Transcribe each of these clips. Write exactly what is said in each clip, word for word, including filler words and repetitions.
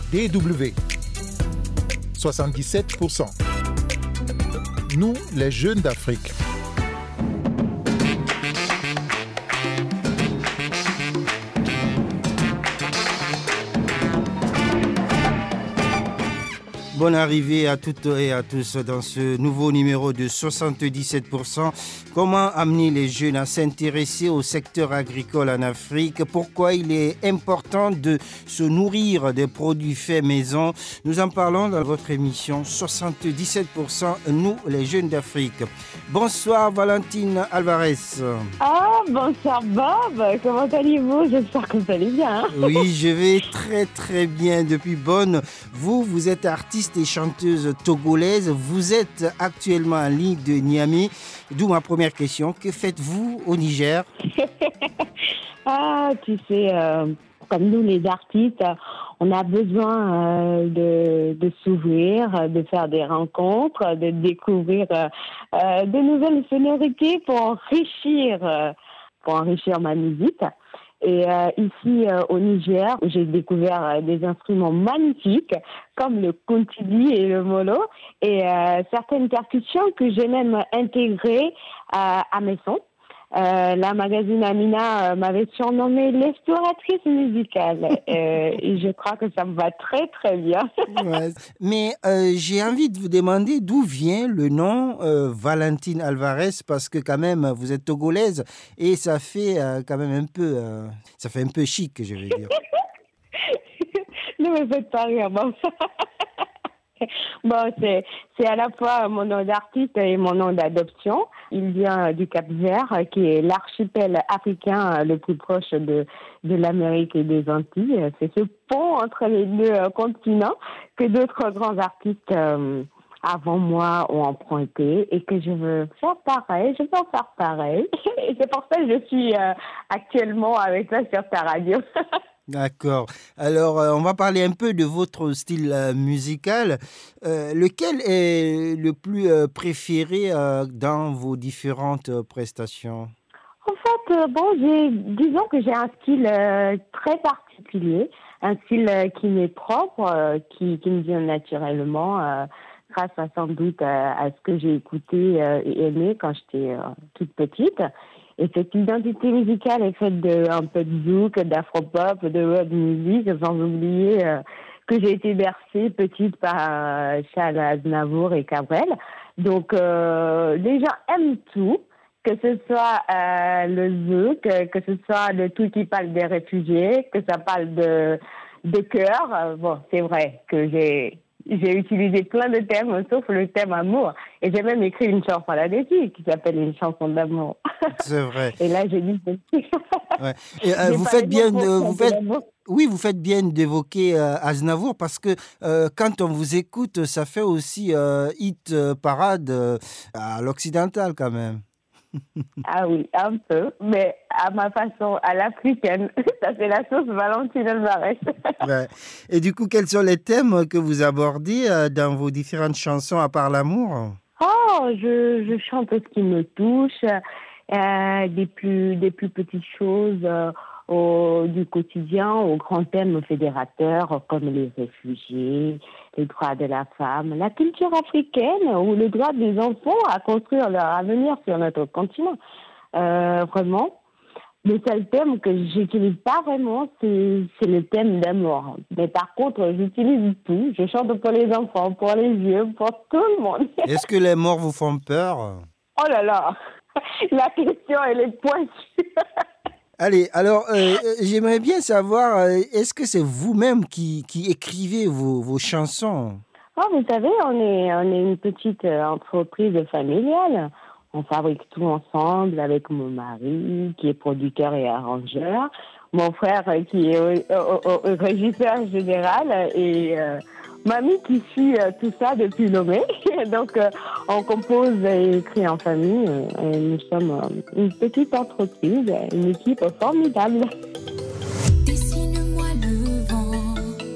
D W, soixante-dix-sept pour cent. Nous, les jeunes d'Afrique. Bonne arrivée à toutes et à tous dans ce nouveau numéro de soixante-dix-sept pour cent. Comment amener les jeunes à s'intéresser au secteur agricole en Afrique? Pourquoi il est important de se nourrir des produits faits maison? Nous en parlons dans votre émission soixante-dix-sept pour cent, nous les jeunes d'Afrique. Bonsoir Valentine Alvarez. Ah, bonsoir Bob, comment allez-vous? J'espère que vous allez bien. Hein? Oui, je vais très très bien depuis bonne. Vous, vous êtes artiste et chanteuse togolaise. Vous êtes actuellement en ligne de Niamey. D'où ma première question. Que faites-vous au Niger? Ah, tu sais, euh, comme nous les artistes, on a besoin euh, de, de s'ouvrir, de faire des rencontres, de découvrir euh, euh, de nouvelles sonorités pour enrichir, euh, pour enrichir ma musique. Et euh, ici euh, au Niger, j'ai découvert euh, des instruments magnifiques comme le kontili et le molo et euh, certaines percussions que j'ai même intégrées euh, à mes sons. Euh, la magazine Amina euh, m'avait surnommée l'exploratrice musicale euh, et je crois que ça me va très très bien. Ouais. Mais euh, j'ai envie de vous demander d'où vient le nom euh, Valentine Alvarez, parce que quand même vous êtes togolaise et ça fait euh, quand même un peu, euh, ça fait un peu chic, je vais dire. Ne me faites pas rire, bon. Bon, c'est, c'est à la fois mon nom d'artiste et mon nom d'adoption. Il vient du Cap-Vert, qui est l'archipel africain le plus proche de, de l'Amérique et des Antilles. C'est ce pont entre les deux continents que d'autres grands artistes euh, avant moi ont emprunté et que je veux faire pareil. Je veux en faire pareil. Et c'est pour ça que je suis euh, actuellement avec toi sur ta radio. D'accord. Alors, euh, on va parler un peu de votre style euh, musical. Euh, lequel est le plus euh, préféré euh, dans vos différentes euh, prestations? En fait, euh, bon, j'ai, disons que j'ai un style euh, très particulier, un style euh, qui m'est propre, euh, qui, qui me vient naturellement, euh, grâce à sans doute à, à ce que j'ai écouté euh, et aimé quand j'étais euh, toute petite. Et cette identité musicale est faite de un peu de zouk, d'afropop, de world music, sans oublier euh, que j'ai été bercée petite par euh, Charles Aznavour et Cabrel. Donc, euh, les gens aiment tout, que ce soit euh, le zouk, que ce soit le tout qui parle des réfugiés, que ça parle de, de cœur. Euh, bon, c'est vrai que j'ai... J'ai utilisé plein de thèmes, sauf le thème amour. Et j'ai même écrit une chanson là-dessus qui s'appelle Une chanson d'amour. C'est vrai. Et là, j'ai dit... Ouais. Et, euh, vous faites bien... De, vous faites... Oui, vous faites bien d'évoquer euh, Aznavour parce que euh, quand on vous écoute, ça fait aussi euh, hit euh, parade euh, à l'occidental quand même. Ah oui, un peu, mais à ma façon, à l'africaine. Ça fait la sauce Valentine Alvarez. Ouais. Et du coup, quels sont les thèmes que vous abordez euh, dans vos différentes chansons à part l'amour? Oh, je, je chante ce qui me touche, euh, des plus des plus petites choses euh, au, du quotidien aux grands thèmes fédérateurs comme les réfugiés, les droits de la femme, la culture africaine ou le droit des enfants à construire leur avenir sur notre continent. Euh, vraiment, le seul thème que j'utilise pas vraiment, c'est, c'est le thème d'amour. Mais par contre, j'utilise tout. Je chante pour les enfants, pour les vieux, pour tout le monde. Est-ce que les morts vous font peur? Oh là là, la question, elle est pointue. Allez, alors, euh, j'aimerais bien savoir, euh, est-ce que c'est vous-même qui, qui écrivez vos, vos chansons? Oh, vous savez, on est, on est une petite euh, entreprise familiale. On fabrique tout ensemble avec mon mari, qui est producteur et arrangeur, mon frère euh, qui est au, au, au, au régisseur général et euh, mamie qui suit euh, tout ça depuis Lomé. Donc, euh, on compose et écrit en famille. Et nous sommes euh, une petite entreprise, une équipe formidable. Dessine-moi le vent,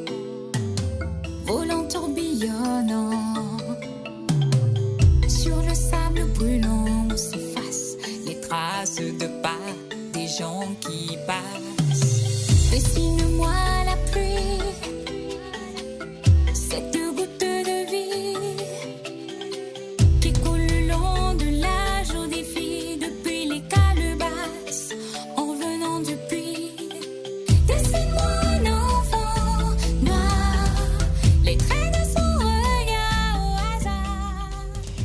volant tourbillonnant, sur le sable brûlant s'effacent les traces de pas des gens qui passent. Dessine-moi la pluie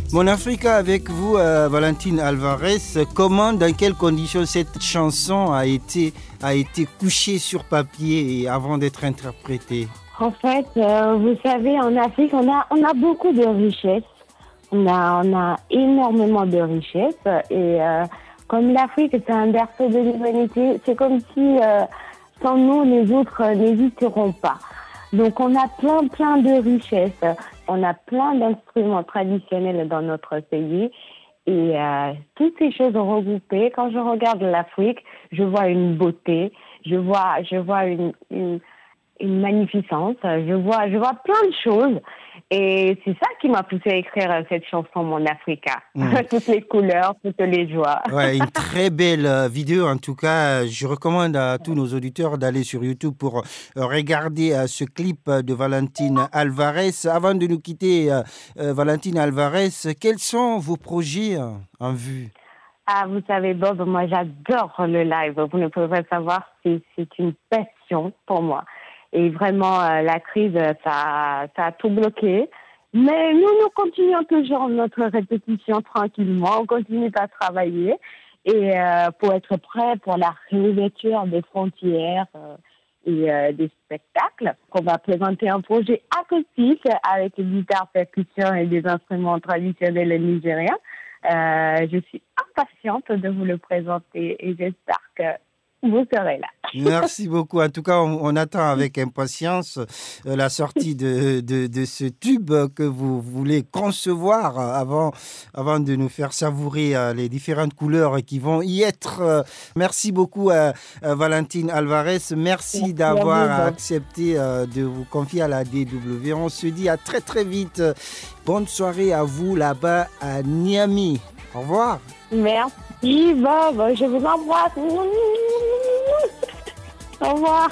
Mon Africa avec vous, euh, Valentine Alvarez. Comment, dans quelles conditions cette chanson a été, a été couchée sur papier et avant d'être interprétée? En fait, euh, vous savez, en Afrique, on a, on a beaucoup de richesses. On a, on a énormément de richesses. Et euh, comme l'Afrique, c'est un berceau de l'humanité, c'est comme si euh, sans nous, les autres euh, n'hésiteront pas. Donc, on a plein, plein de richesses. On a plein d'instruments traditionnels dans notre pays. Et euh, toutes ces choses regroupées, quand je regarde l'Afrique, je vois une beauté, je vois, je vois une... une une magnificence, je vois, je vois plein de choses et c'est ça qui m'a poussé à écrire cette chanson Mon Africa. Mmh. Toutes les couleurs, toutes les joies. Ouais, une très belle vidéo en tout cas. Je recommande à tous nos auditeurs d'aller sur YouTube pour regarder ce clip de Valentine Alvarez. Avant de nous quitter, Valentine Alvarez, quels sont vos projets en vue? Ah, vous savez, Bob, moi j'adore le live. Vous ne pouvez pas savoir, c'est, c'est une passion pour moi. Et vraiment, euh, la crise, ça, ça a tout bloqué. Mais nous, nous continuons toujours notre répétition tranquillement. On continue à travailler et euh, pour être prêt pour la réouverture des frontières euh, et euh, des spectacles. On va présenter un projet acoustique avec une guitare, percussion et des instruments traditionnels nigériens. Euh, je suis impatiente de vous le présenter et j'espère que vous serez là. Merci beaucoup. En tout cas, on, on attend avec impatience euh, la sortie de, de, de ce tube que vous voulez concevoir avant, avant de nous faire savourer euh, les différentes couleurs qui vont y être. Euh, merci beaucoup, euh, euh, Valentine Alvarez. Merci, Merci d'avoir accepté euh, de vous confier à la D W. On se dit à très, très vite. Bonne soirée à vous là-bas à Niamey. Au revoir. Merci, Bob. Je vous embrasse. Au revoir.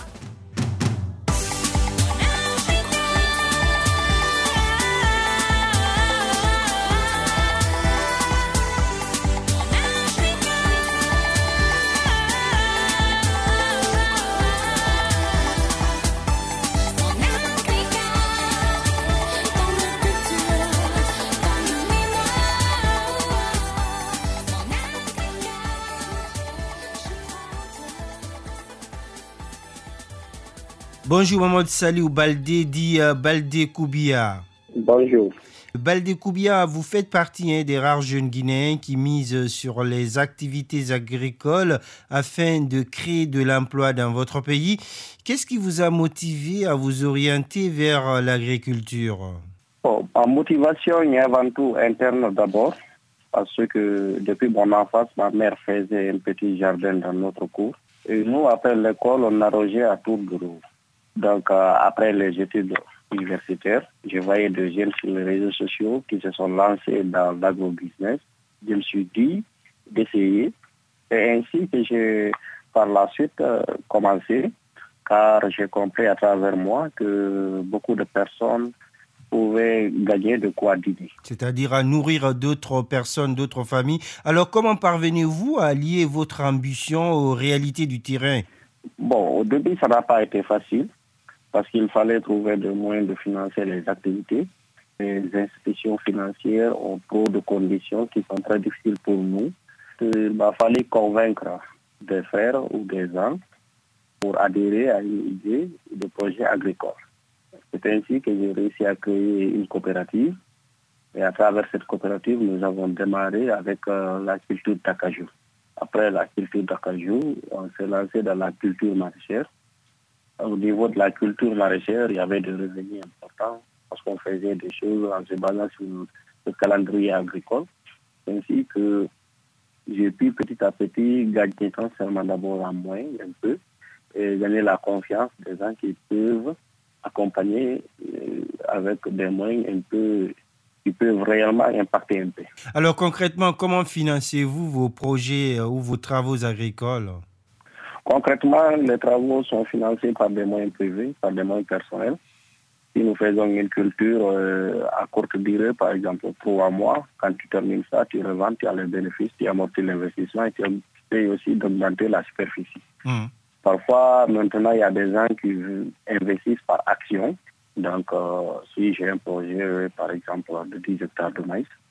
Bonjour Mamadou Saliou Baldé, dit euh, Baldé Koubia. Bonjour. Baldé Koubia, vous faites partie hein, des rares jeunes Guinéens qui misent sur les activités agricoles afin de créer de l'emploi dans votre pays. Qu'est-ce qui vous a motivé à vous orienter vers l'agriculture? Bon, en motivation, il y a avant tout interne d'abord, parce que depuis mon enfance, ma mère faisait un petit jardin dans notre cour. Et nous, après l'école, on arrosait à tour de rôle. Donc, euh, après les études universitaires, je voyais des jeunes sur les réseaux sociaux qui se sont lancés dans l'agrobusiness. Je me suis dit d'essayer. Et ainsi que j'ai, par la suite, euh, commencé, car j'ai compris à travers moi que beaucoup de personnes pouvaient gagner de quoi dîner. C'est-à-dire à nourrir d'autres personnes, d'autres familles. Alors, comment parvenez-vous à lier votre ambition aux réalités du terrain? Bon, au début, ça n'a pas été facile, parce qu'il fallait trouver des moyens de financer les activités. Les institutions financières ont trop de conditions qui sont très difficiles pour nous. Il m'a fallu convaincre des frères ou des gens pour adhérer à une idée de projet agricole. C'est ainsi que j'ai réussi à créer une coopérative. Et à travers cette coopérative, nous avons démarré avec euh, la culture d'acajou. Après la culture d'acajou, on s'est lancé dans la culture maraîchère. Au niveau de la culture maraîchère, il y avait des revenus importants parce qu'on faisait des choses en se basant sur le calendrier agricole. Ainsi que j'ai pu petit à petit gagner non seulement d'abord en moyens un peu, et gagner la confiance des gens qui peuvent accompagner avec des moyens un peu qui peuvent réellement impacter un peu. Alors concrètement, comment financez-vous vos projets ou vos travaux agricoles? Concrètement, les travaux sont financés par des moyens privés, par des moyens personnels. Si nous faisons une culture euh, à courte durée, par exemple trois mois, quand tu termines ça, tu revends, tu as les bénéfices, tu amortis l'investissement et tu essaies aussi d'augmenter la superficie. Mmh. Parfois, maintenant, il y a des gens qui investissent par action. Donc, euh, si j'ai un projet, par exemple, de dix hectares de maïs,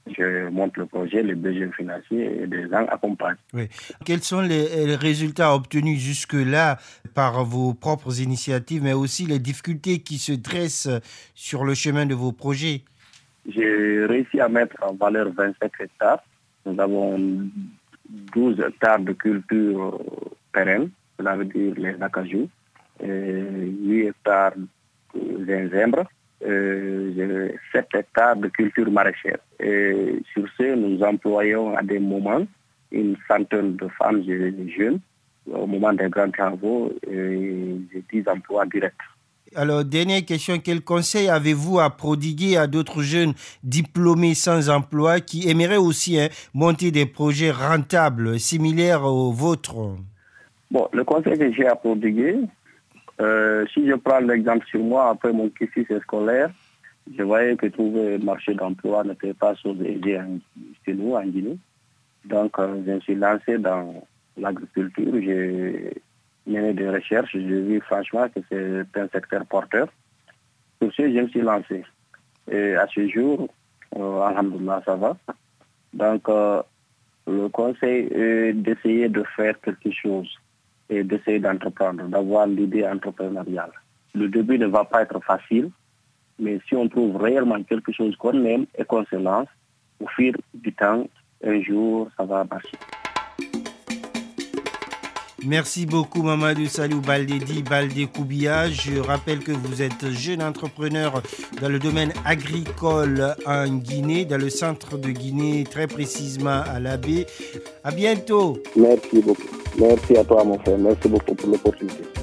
Je monte le projet, les besoins financiers et des gens accompagnent. Oui. Quels sont les, les résultats obtenus jusque-là par vos propres initiatives, mais aussi les difficultés qui se dressent sur le chemin de vos projets? J'ai réussi à mettre en valeur vingt-sept hectares. Nous avons douze hectares de culture pérenne, cela veut dire les acajou, et huit hectares de gingembre, et sept hectares de culture maraîchère. Et sur ce, nous employons à des moments une centaine de femmes et de jeunes au moment des grands travaux et dix emplois directs. Alors, dernière question, quel conseil avez-vous à prodiguer à d'autres jeunes diplômés sans emploi qui aimeraient aussi hein, monter des projets rentables, similaires aux vôtres? Bon, le conseil que j'ai à prodiguer, euh, si je prends l'exemple sur moi, après mon cursus scolaire, je voyais que trouver un marché d'emploi n'était pas chose aisée chez nous, en Guinée. Donc, euh, je me suis lancé dans l'agriculture. J'ai mené des recherches. J'ai vu franchement que c'est un secteur porteur. Pour ce, je me suis lancé. Et à ce jour, euh, alhamdoulilah, ça va. Donc, euh, le conseil est d'essayer de faire quelque chose et d'essayer d'entreprendre, d'avoir l'idée entrepreneuriale. Le début ne va pas être facile, mais si on trouve réellement quelque chose qu'on aime et qu'on se lance, au fil du temps, un jour, ça va marcher. Merci beaucoup Mamadou Salou Baldé Baldé Koubia. Je rappelle que vous êtes jeune entrepreneur dans le domaine agricole en Guinée, dans le centre de Guinée, très précisément à l'Abbé. À bientôt. Merci beaucoup. Merci à toi mon frère. Merci beaucoup pour l'opportunité.